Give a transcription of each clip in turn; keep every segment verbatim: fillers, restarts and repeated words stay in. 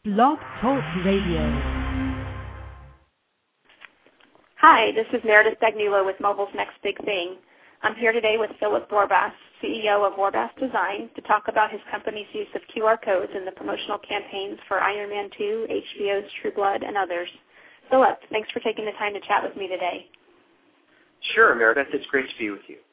Blog Talk Radio. Hi, this is Meredith Dagnilo with Mobile's Next Big Thing. I'm here today with Philip Warbass, C E O of Warbass Design, to talk about his company's use of Q R codes in the promotional campaigns for Iron Man two, H B O's True Blood, and others. Philip, thanks for taking the time to chat with me today. Sure, Meredith. It's great to be with you.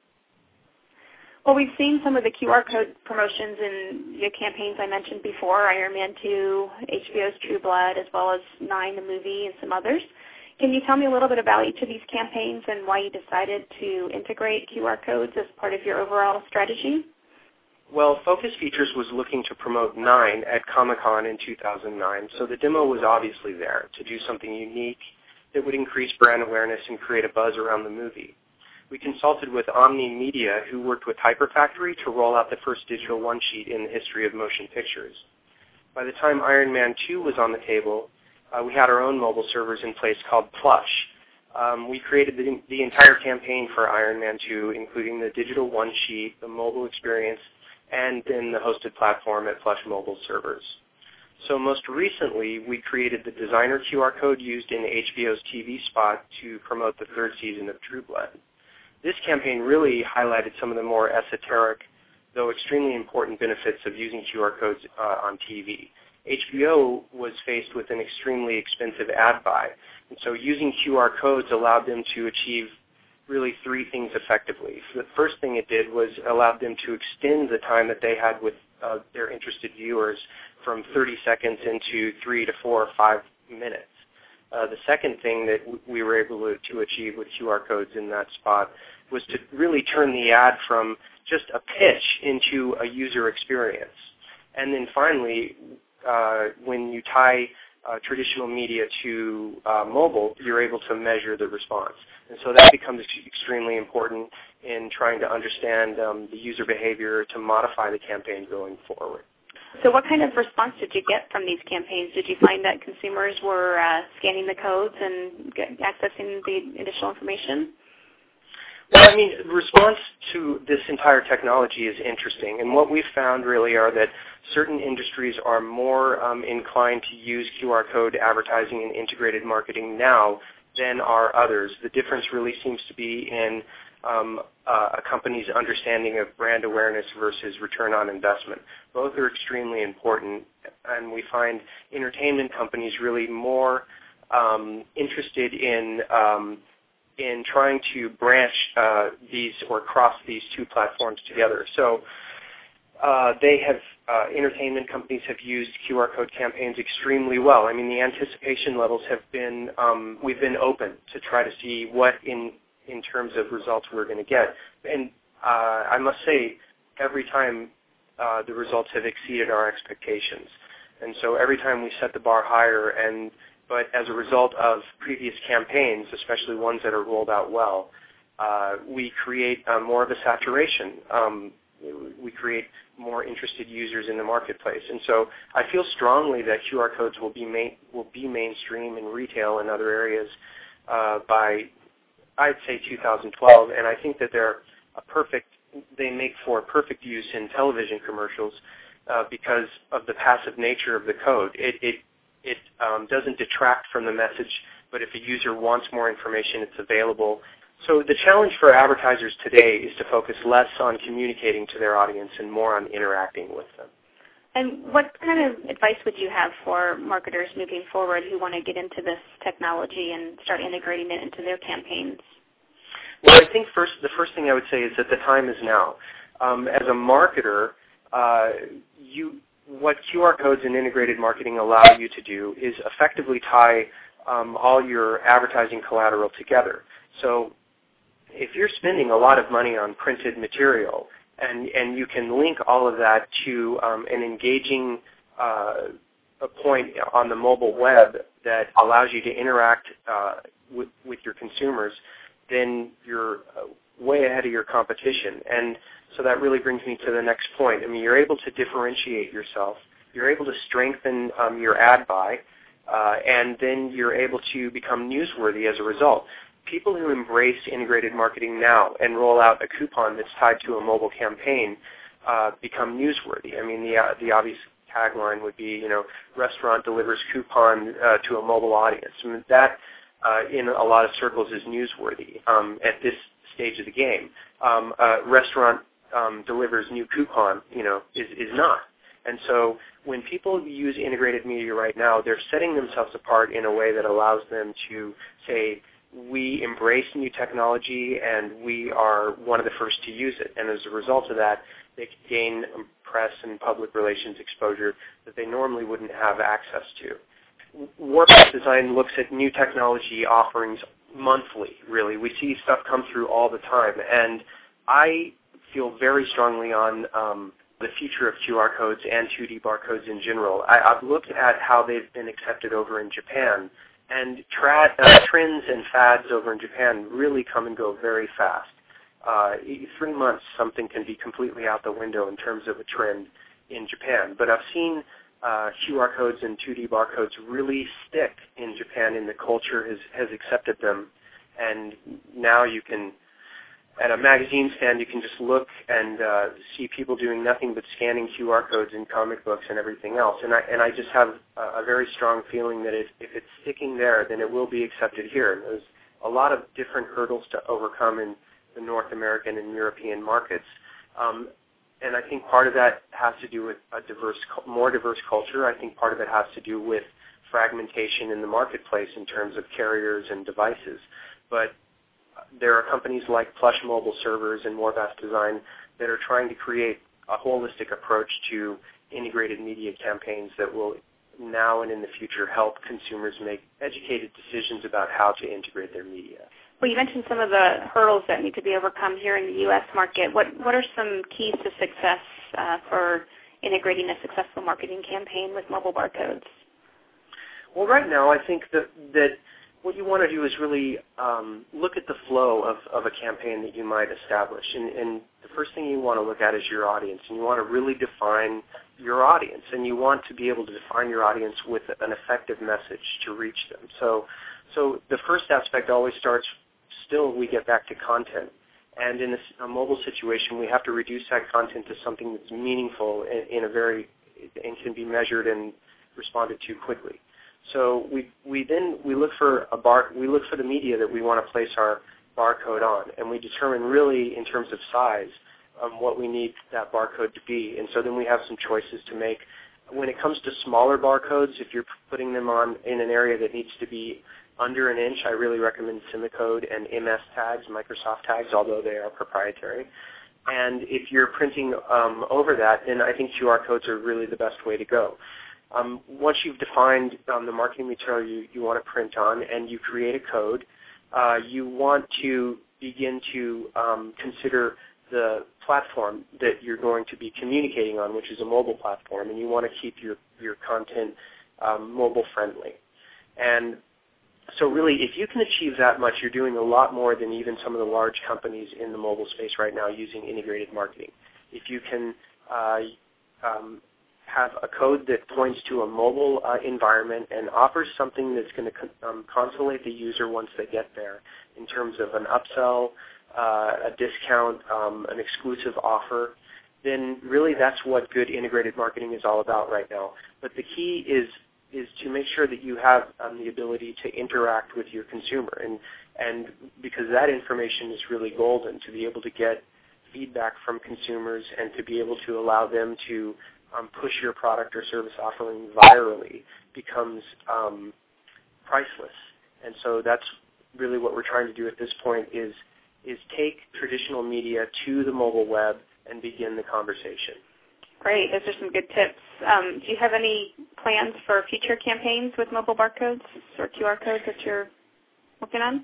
Well, we've seen some of the Q R code promotions in the campaigns I mentioned before, Iron Man two, H B O's True Blood, as well as Nine, the movie, and some others. Can you tell me a little bit about each of these campaigns and why you decided to integrate Q R codes as part of your overall strategy? Well, Focus Features was looking to promote Nine at Comic-Con in two thousand nine, so the demo was obviously there to do something unique that would increase brand awareness and create a buzz around the movie. We consulted with Omni Media, who worked with Hyper Factory to roll out the first digital one-sheet in the history of motion pictures. By the time Iron Man two was on the table, uh, we had our own mobile servers in place called Plush. Um, we created the, the entire campaign for Iron Man two, including the digital one-sheet, the mobile experience, and then the hosted platform at Plush mobile servers. So most recently, we created the designer Q R code used in H B O's T V spot to promote the third season of True Blood. This campaign really highlighted some of the more esoteric, though extremely important benefits of using Q R codes uh, on T V. H B O was faced with an extremely expensive ad buy, and so using Q R codes allowed them to achieve really three things effectively. So the first thing it did was allowed them to extend the time that they had with uh, their interested viewers from thirty seconds into three to four or five minutes. Uh, the second thing that w- we were able to, to achieve with Q R codes in that spot was to really turn the ad from just a pitch into a user experience. And then finally, uh, when you tie uh, traditional media to uh, mobile, you're able to measure the response. And so that becomes extremely important in trying to understand um, the user behavior to modify the campaign going forward. So what kind of response did you get from these campaigns? Did you find that consumers were uh, scanning the codes and get, accessing the additional information? Well, I mean, the response to this entire technology is interesting, and what we've found really are that certain industries are more um, inclined to use Q R code advertising and integrated marketing now than are others. The difference really seems to be in um, uh, a company's understanding of brand awareness versus return on investment. Both are extremely important, and we find entertainment companies really more um, interested in um, in trying to branch uh, these or cross these two platforms together. So uh, they have, uh, entertainment companies have used Q R code campaigns extremely well. I mean, the anticipation levels have been, um, we've been open to try to see what in, in terms of results we're going to get. And uh, I must say, every time uh, the results have exceeded our expectations. And so every time we set the bar higher, and but as a result of previous campaigns, especially ones that are rolled out well, uh, we create uh, more of a saturation. Um, we create more interested users in the marketplace. And so I feel strongly that Q R codes will be main, will be mainstream in retail and other areas uh, by, I'd say, two thousand twelve. And I think that they're a perfect, they make for perfect use in television commercials uh, because of the passive nature of the code. It, it It um, doesn't detract from the message, but if a user wants more information, it's available. So the challenge for advertisers today is to focus less on communicating to their audience and more on interacting with them. And what kind of advice would you have for marketers moving forward who want to get into this technology and start integrating it into their campaigns? Well, I think first the first thing I would say is that the time is now. Um, as a marketer, uh, you what Q R codes and integrated marketing allow you to do is effectively tie um, all your advertising collateral together. So if you're spending a lot of money on printed material and, and you can link all of that to um, an engaging uh, a point on the mobile web that allows you to interact uh, with, with your consumers, then you're uh, way ahead of your competition. And so that really brings me to the next point. I mean, you're able to differentiate yourself. You're able to strengthen um, your ad buy, uh, and then you're able to become newsworthy as a result. People who embrace integrated marketing now and roll out a coupon that's tied to a mobile campaign uh, become newsworthy. I mean, the, uh, the obvious tagline would be, you know, restaurant delivers coupon uh, to a mobile audience. I mean, that, uh, in a lot of circles, is newsworthy um, at this stage of the game. Um, uh, restaurant um, delivers new coupon, you know, is, is not. And so when people use integrated media right now, they're setting themselves apart in a way that allows them to say, we embrace new technology and we are one of the first to use it. And as a result of that, they can gain press and public relations exposure that they normally wouldn't have access to. Warpath Design looks at new technology offerings monthly, really. We see stuff come through all the time. And I feel very strongly on um, the future of Q R codes and two D barcodes in general. I, I've looked at how they've been accepted over in Japan, and tra- uh, trends and fads over in Japan really come and go very fast. Uh, three months, something can be completely out the window in terms of a trend in Japan. But I've seen uh, Q R codes and two D barcodes really stick in Japan, and the culture has, has accepted them. And now you can, at a magazine stand, you can just look and uh, see people doing nothing but scanning Q R codes in comic books and everything else. And I, and I just have a, a very strong feeling that if, if it's sticking there, then it will be accepted here. And there's a lot of different hurdles to overcome in the North American and European markets. Um, and I think part of that has to do with a diverse, more diverse culture. I think part of it has to do with fragmentation in the marketplace in terms of carriers and devices. But there are companies like Plush Mobile Servers and Warpath Design that are trying to create a holistic approach to integrated media campaigns that will now and in the future help consumers make educated decisions about how to integrate their media. Well, you mentioned some of the hurdles that need to be overcome here in the U S market. What what are some keys to success uh, for integrating a successful marketing campaign with mobile barcodes? Well, right now I think that that what you want to do is really um, look at the flow of, of a campaign that you might establish. And, and the first thing you want to look at is your audience. And you want to really define your audience. And you want to be able to define your audience with an effective message to reach them. So, so the first aspect always starts, still we get back to content. And in a, a mobile situation, we have to reduce that content to something that's meaningful in, in a very, and can be measured and responded to quickly. So we we then we look for a bar we look for the media that we want to place our barcode on, and we determine really in terms of size um, what we need that barcode to be. And so then we have some choices to make. When it comes to smaller barcodes, if you're putting them on in an area that needs to be under an inch, I really recommend Simicode and M S tags, Microsoft tags, although they are proprietary. And if you're printing um, over that, then I think Q R codes are really the best way to go. Um, once you've defined um, the marketing material you, you want to print on and you create a code, uh, you want to begin to um, consider the platform that you're going to be communicating on, which is a mobile platform, and you want to keep your, your content um, mobile friendly. And so really, if you can achieve that much, you're doing a lot more than even some of the large companies in the mobile space right now using integrated marketing. If you can uh, um, have a code that points to a mobile uh, environment and offers something that's going to con- um, consolate the user once they get there in terms of an upsell, uh, a discount, um, an exclusive offer, then really that's what good integrated marketing is all about right now. But the key is is to make sure that you have um, the ability to interact with your consumer, and and because that information is really golden, to be able to get feedback from consumers and to be able to allow them to Um, push your product or service offering virally becomes um, priceless. And so that's really what we're trying to do at this point is is take traditional media to the mobile web and begin the conversation. Great. Those are some good tips. Um, do you have any plans for future campaigns with mobile barcodes or Q R codes that you're working on?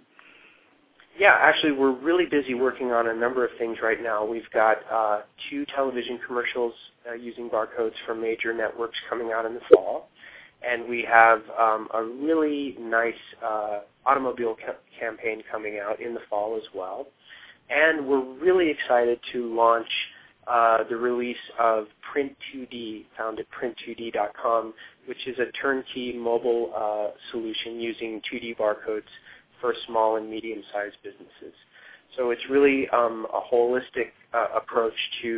Yeah, actually, we're really busy working on a number of things right now. We've got uh, two television commercials uh, using barcodes from major networks coming out in the fall, and we have um, a really nice uh, automobile ca- campaign coming out in the fall as well. And we're really excited to launch uh, the release of Print two D, found at print two d dot com, which is a turnkey mobile uh, solution using two D barcodes for small and medium-sized businesses. So it's really um, a holistic uh, approach to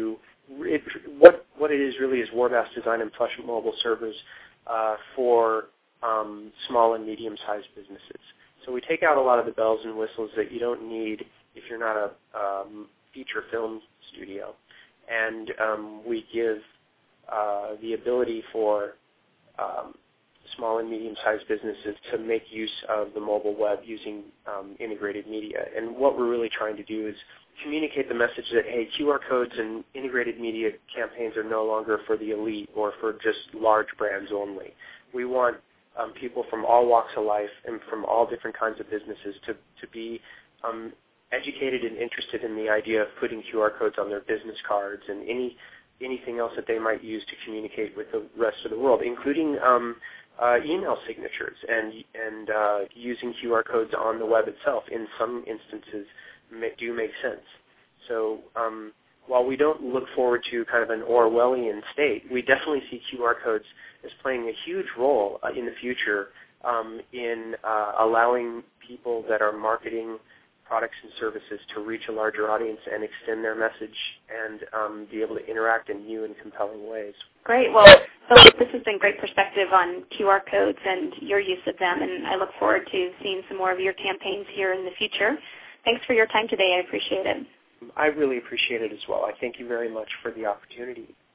it, what what it is really is Warbass Design and Plush mobile servers uh, for um, small and medium-sized businesses. So we take out a lot of the bells and whistles that you don't need if you're not a um, feature film studio, and um, we give uh, the ability for um, small and medium-sized businesses to make use of the mobile web using um, integrated media. And what we're really trying to do is communicate the message that, hey, Q R codes and integrated media campaigns are no longer for the elite or for just large brands only. We want um, people from all walks of life and from all different kinds of businesses to, to be um, educated and interested in the idea of putting Q R codes on their business cards and any anything else that they might use to communicate with the rest of the world, including um, uh, email signatures and, and uh, using Q R codes on the web itself in some instances may, do make sense. So um, while we don't look forward to kind of an Orwellian state, we definitely see Q R codes as playing a huge role uh, in the future um, in uh, allowing people that are marketing products and services to reach a larger audience and extend their message and um, be able to interact in new and compelling ways. Great. Well, Philip, this has been great perspective on Q R codes and your use of them, and I look forward to seeing some more of your campaigns here in the future. Thanks for your time today. I appreciate it. I really appreciate it as well. I thank you very much for the opportunity.